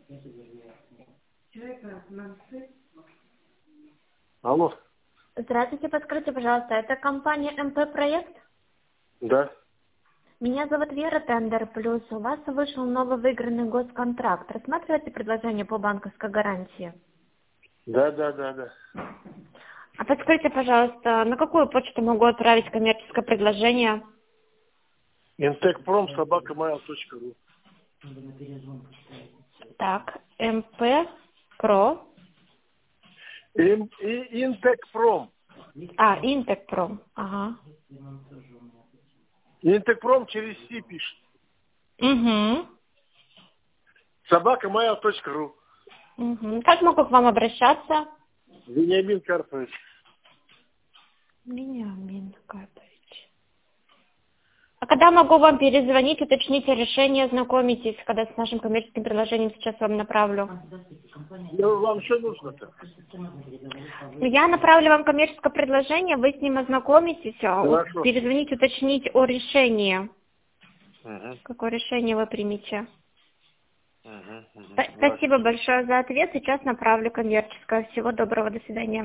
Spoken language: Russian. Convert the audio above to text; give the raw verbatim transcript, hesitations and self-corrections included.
Алло. Здравствуйте, подскажите, пожалуйста, это компания эм пэ проект? Да. Меня зовут Вера, Тендер Плюс. У вас вышел новый выигранный госконтракт. Рассматриваете предложение по банковской гарантии? Да, да, да, да. А подскажите, пожалуйста, на какую почту могу отправить коммерческое предложение? Интекпром собака mail точка ру. Так, эм пэ про. Ин- и- Интекпром. А, Интекпром. Ага. Интекпром через Си пишет. Угу. собака mail точка ру. Угу. Как могу к вам обращаться? Вениамин Карпович. Вениамин Карпович. А когда могу вам перезвонить, уточнить решение, знакомитесь, когда с нашим коммерческим предложением сейчас вам направлю? Ну, вам что нужно-то? Я направлю вам коммерческое предложение, вы с ним ознакомитесь, а, у- Хорошо. перезвонить, уточнить о решении. Угу. Какое решение вы примете? Угу, угу. П- Спасибо большое за ответ. Сейчас направлю коммерческое. Всего доброго, до свидания.